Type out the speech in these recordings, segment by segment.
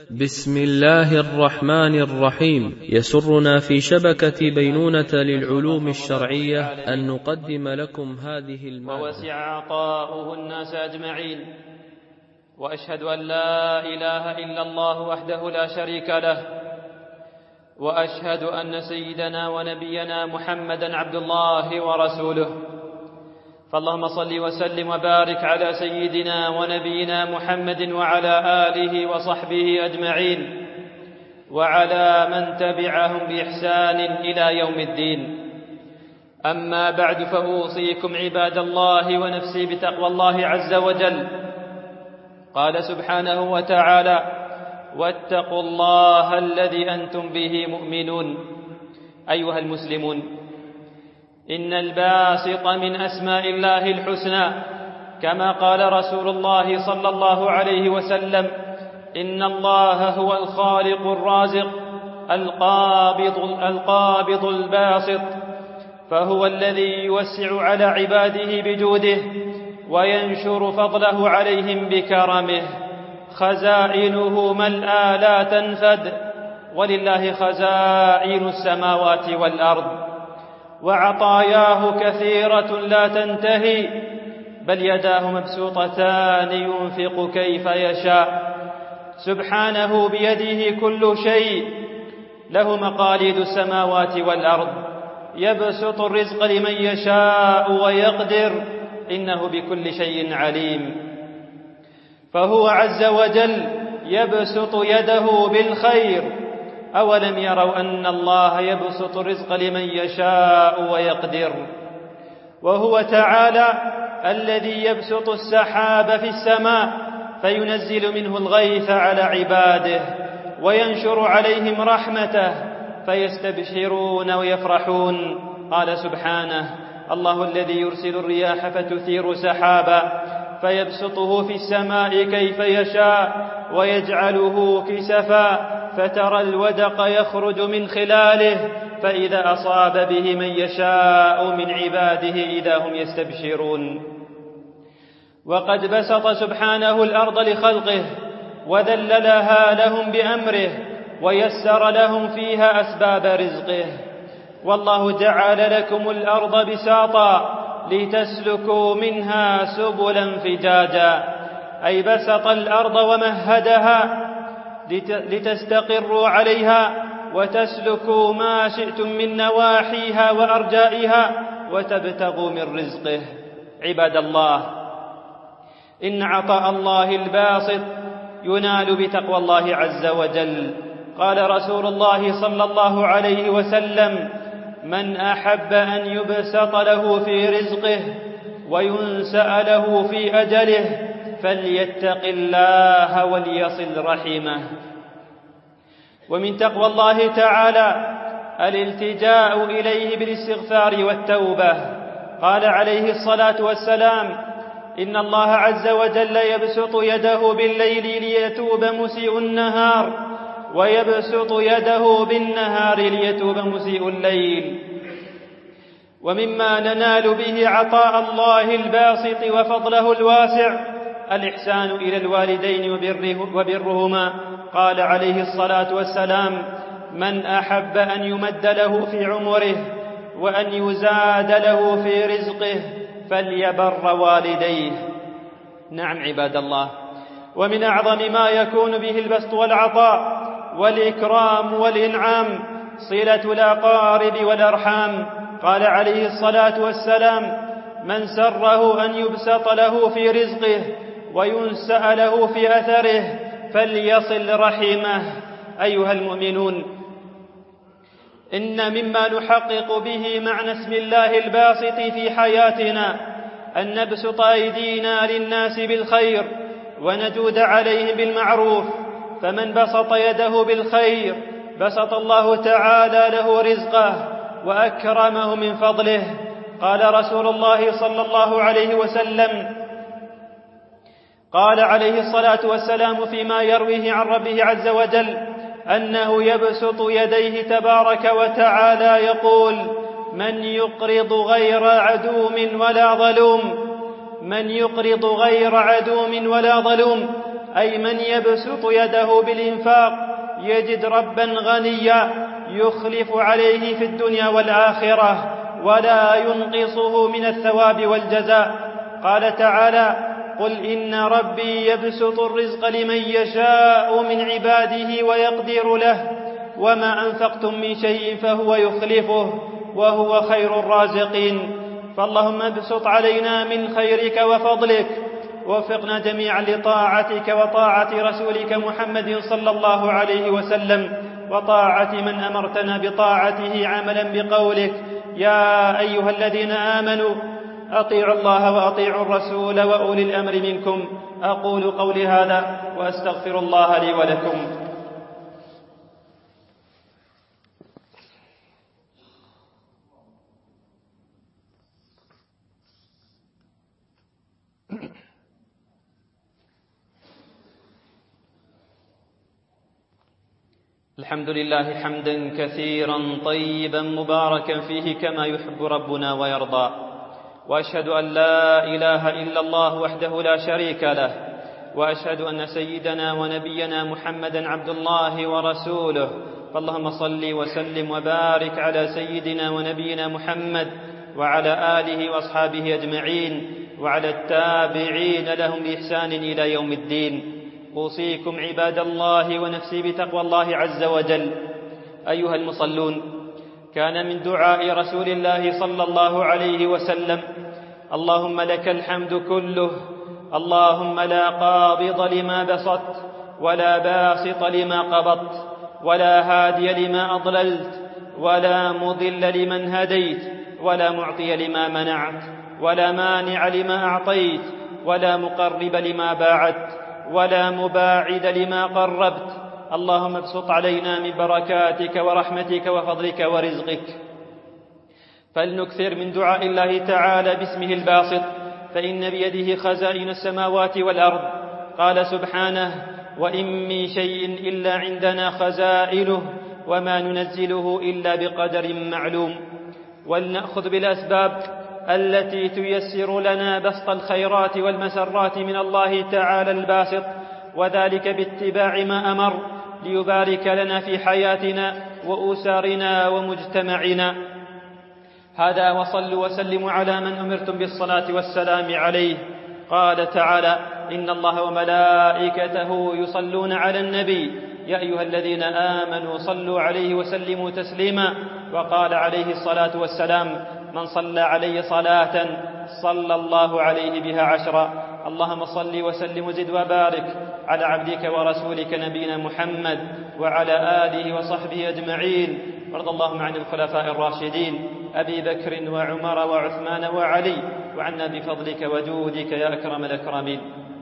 بسم الله الرحمن الرحيم. يسرنا في شبكة بينونة للعلوم الشرعية أن نقدم لكم هذه المادة. ووسع عطاؤه الناس أجمعين، وأشهد أن لا إله إلا الله وحده لا شريك له، وأشهد أن سيدنا ونبينا محمدا عبد الله ورسوله. فاللهم صل وسلم وبارك على سيدنا ونبينا محمد وعلى آله وصحبه أجمعين، وعلى من تبعهم بإحسان إلى يوم الدين. أما بعد، فأوصيكم عباد الله ونفسي بتقوى الله عز وجل. قال سبحانه وتعالى: واتقوا الله الذي أنتم به مؤمنون. أيها المسلمون، إن الباسط من أسماء الله الحسنى، كما قال رسول الله صلى الله عليه وسلم: إن الله هو الخالق الرازق القابض الباسط، فهو الذي يوسع على عباده بجوده وينشر فضله عليهم بكرمه. خزائنه ملأى لا تنفد، ولله خزائن السماوات والأرض، وعطاياه كثيرة لا تنتهي، بل يداه مبسوطتان ينفق كيف يشاء. سبحانه بيده كل شيء، له مقاليد السماوات والأرض، يبسط الرزق لمن يشاء ويقدر، إنه بكل شيء عليم. فهو عز وجل يبسط يده بالخير. أولم يروا أن الله يبسط الرزق لمن يشاء ويقدر؟ وهو تعالى الذي يبسط السحاب في السماء فينزل منه الغيث على عباده وينشر عليهم رحمته فيستبشرون ويفرحون. قال سبحانه: الله الذي يرسل الرياح فتثير سحابا فيبسطه في السماء كيف يشاء ويجعله كسفا فترى الودق يخرج من خلاله فإذا أصاب به من يشاء من عباده إذا هم يستبشرون. وقد بسط سبحانه الأرض لخلقه وذللها لهم بأمره ويسر لهم فيها أسباب رزقه. والله جعل لكم الأرض بساطا لتسلكوا منها سبلا فجاجا، أي بسط الأرض ومهدها لتستقروا عليها وتسلكوا ما شئتم من نواحيها وأرجائها وتبتغوا من رزقه. عباد الله، إن عطاء الله الباسط ينال بتقوى الله عز وجل. قال رسول الله صلى الله عليه وسلم: من أحب أن يبسط له في رزقه وينسأ له في أجله فليتق الله وليصل رحمه. ومن تقوى الله تعالى الالتجاء إليه بالاستغفار والتوبة. قال عليه الصلاة والسلام: إن الله عز وجل يبسط يده بالليل ليتوب مسيء النهار، ويبسط يده بالنهار ليتوب مسيء الليل. ومما ننال به عطاء الله الباسط وفضله الواسع الإحسان إلى الوالدين وبرهما. قال عليه الصلاة والسلام: من أحب أن يمد له في عمره وأن يزاد له في رزقه فليبر والديه. نعم عباد الله، ومن أعظم ما يكون به البسط والعطاء والإكرام والإنعام صلة الأقارب والأرحام. قال عليه الصلاة والسلام: من سره أن يبسط له في رزقه وينسأ له في أثره فليصل رحمه. أيها المؤمنون، إن مما نحقق به معنى اسم الله الباسط في حياتنا أن نبسط أيدينا للناس بالخير ونجود عليهم بالمعروف. فمن بسط يده بالخير بسط الله تعالى له رزقه وأكرمه من فضله. قال رسول الله صلى الله عليه وسلم: قال عليه الصلاة والسلام فيما يرويه عن ربه عز وجل أنه يبسط يديه تبارك وتعالى يقول: من يقرض غير عدوم ولا ظلوم، من يقرض غير عدوم ولا ظلوم، أي من يبسط يده بالإنفاق يجد ربا غنيا يخلف عليه في الدنيا والآخرة ولا ينقصه من الثواب والجزاء. قال تعالى: قل إن ربي يبسط الرزق لمن يشاء من عباده ويقدر له وما أنفقتم من شيء فهو يخلفه وهو خير الرازقين. فاللهم ابسط علينا من خيرك وفضلك، ووفقنا جميعا لطاعتك وطاعة رسولك محمد صلى الله عليه وسلم، وطاعة من أمرتنا بطاعته عملا بقولك: يا أيها الذين آمنوا أطيعوا الله وأطيعوا الرسول وأولي الأمر منكم. أقول قولي هذا وأستغفر الله لي ولكم. الحمد لله حمدا كثيرا طيبا مباركا فيه كما يحب ربنا ويرضى، وأشهد أن لا إله إلا الله وحده لا شريك له، وأشهد أن سيدنا ونبينا محمدا عبد الله ورسوله. فاللهم صل وسلم وبارك على سيدنا ونبينا محمد وعلى آله وأصحابه أجمعين وعلى التابعين لهم بإحسان إلى يوم الدين. أوصيكم عباد الله ونفسي بتقوى الله عز وجل. أيها المصلون، كان من دعاء رسول الله صلى الله عليه وسلم: اللهم لك الحمد كله، اللهم لا قابض لما بسطت ولا باسط لما قبضت ولا هادي لما أضللت ولا مضل لمن هديت ولا معطي لما منعت ولا مانع لما أعطيت ولا مقرب لما باعدت ولا مباعد لما قربت. اللهم ابسط علينا من بركاتك ورحمتك وفضلك ورزقك. فلنكثر من دعاء الله تعالى باسمه الباسط، فإن بيده خزائن السماوات والأرض. قال سبحانه: وإن من شيء إلا عندنا خزائنه وما ننزله إلا بقدر معلوم. ولنأخذ بالأسباب التي تيسر لنا بسط الخيرات والمسرات من الله تعالى الباسط، وذلك باتباع ما أمر ليبارك لنا في حياتنا وأسرنا ومجتمعنا. هذا وصلوا وسلموا على من أمرتم بالصلاة والسلام عليه. قال تعالى: إن الله وملائكته يصلون على النبي يا أيها الذين آمنوا صلوا عليه وسلموا تسليما. وقال عليه الصلاة والسلام: من صلى عليه صلاة صلى الله عليه بها 10. اللهم صل وسلم وزد وبارك على عبدك ورسولك نبينا محمد وعلى آله وصحبه أجمعين. وارض اللهم عن الخلفاء الراشدين أبي بكر وعمر وعثمان وعلي، وعنا بفضلك وجودك يا أكرم الأكرمين.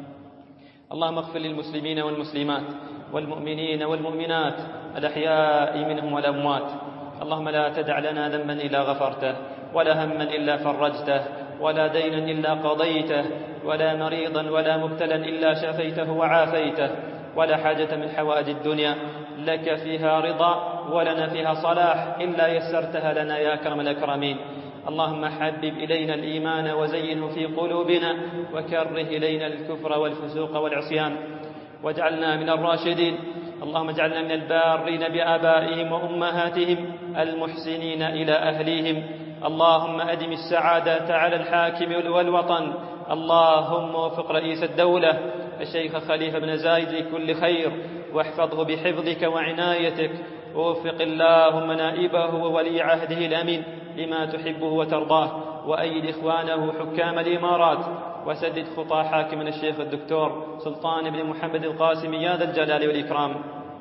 اللهم اغفر للمسلمين والمسلمات والمؤمنين والمؤمنات الأحياء منهم والأموات. اللهم لا تدع لنا ذنبا إلا غفرته، ولا هما إلا فرجته، ولا دينا إلا قضيته، ولا مريضا ولا مبتلا إلا شفيته وعافيته، ولا حاجة من حوائج الدنيا لك فيها رضا ولنا فيها صلاح إلا يسرتها لنا يا أكرم الأكرمين. اللهم حبب إلينا الإيمان وزينه في قلوبنا، وكره إلينا الكفر والفسوق والعصيان، واجعلنا من الراشدين. اللهم اجعلنا من البارين بآبائهم وأمهاتهم المحسنين إلى أهليهم. اللهم أدم السعادة على الحاكم والوطن. اللهم وفق رئيس الدولة الشيخ خليفة بن زايد لكل خير، واحفظه بحفظك وعنايتك. ووفق اللهم نائبه وولي عهده الأمين لما تحبه وترضاه، وأيد إخوانه حكام الإمارات، وسدد خطى حاكمنا الشيخ الدكتور سلطان بن محمد القاسم يا ذا الجلال والإكرام.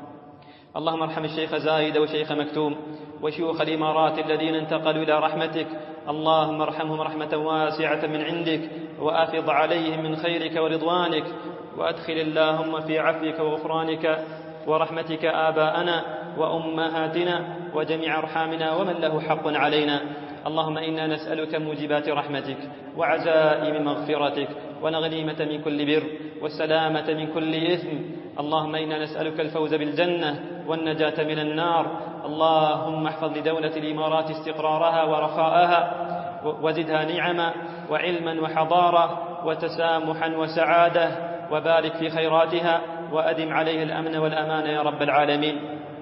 اللهم ارحم الشيخ زايد وشيخ مكتوم وشيوخ الإمارات الذين انتقلوا إلى رحمتك. اللهم ارحمهم رحمة واسعة من عندك، وأفض عليهم من خيرك ورضوانك، وأدخل اللهم في عفوك وغفرانك ورحمتك آباءنا وأمهاتنا وجميع أرحامنا ومن له حق علينا. اللهم إنا نسألك موجبات رحمتك وعزائم مغفرتك ونغنيمة من كل بر والسلامة من كل إثم. اللهم إنا نسألك الفوز بالجنة والنجاة من النار. اللهم احفظ لدولة الإمارات استقرارها ورخاءها، وزدها نعما وعلما وحضارة وتسامحا وسعادة، وبارك في خيراتها وأدم عليها الأمن والأمان يا رب العالمين.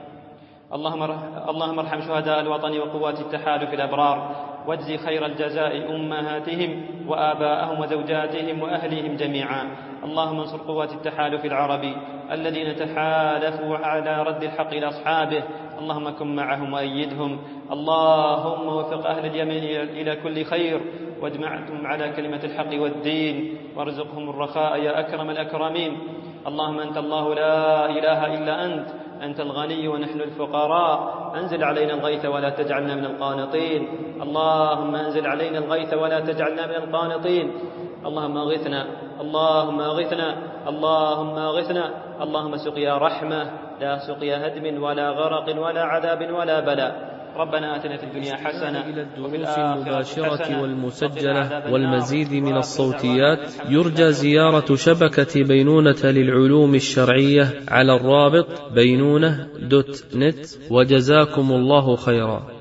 اللهم ارحم شهداء الوطن وقوات التحالف الأبرار، واجزي خير الجزاء أمهاتهم وآباءهم وزوجاتهم وأهليهم جميعا. اللهم انصر قوات التحالف العربي الذين تحالفوا على رد الحق إلى أصحابه، اللهم كن معهم وأيدهم. اللهم وفق أهل اليمن إلى كل خير، واجمعهم على كلمة الحق والدين، وارزقهم الرخاء يا أكرم الأكرمين. اللهم أنت الله لا إله إلا أنت الغني ونحن الفقراء، أنزل علينا الغيث ولا تجعلنا من القانطين. اللهم أنزل علينا الغيث ولا تجعلنا من القانطين. اللهم أغثنا، اللهم أغثنا، اللهم أغثنا. اللهم سقيا رحمة لا سقيا هدم ولا غرق ولا عذاب ولا بلاء. ربنا آتنا في الدنيا حسنة إلى وفي الدروس الآخرة المباشرة حسنة والمسجلة والمزيد من الصوتيات يرجى زيارة شبكة بينونة للعلوم الشرعية على الرابط بينونة.net. وجزاكم الله خيرا.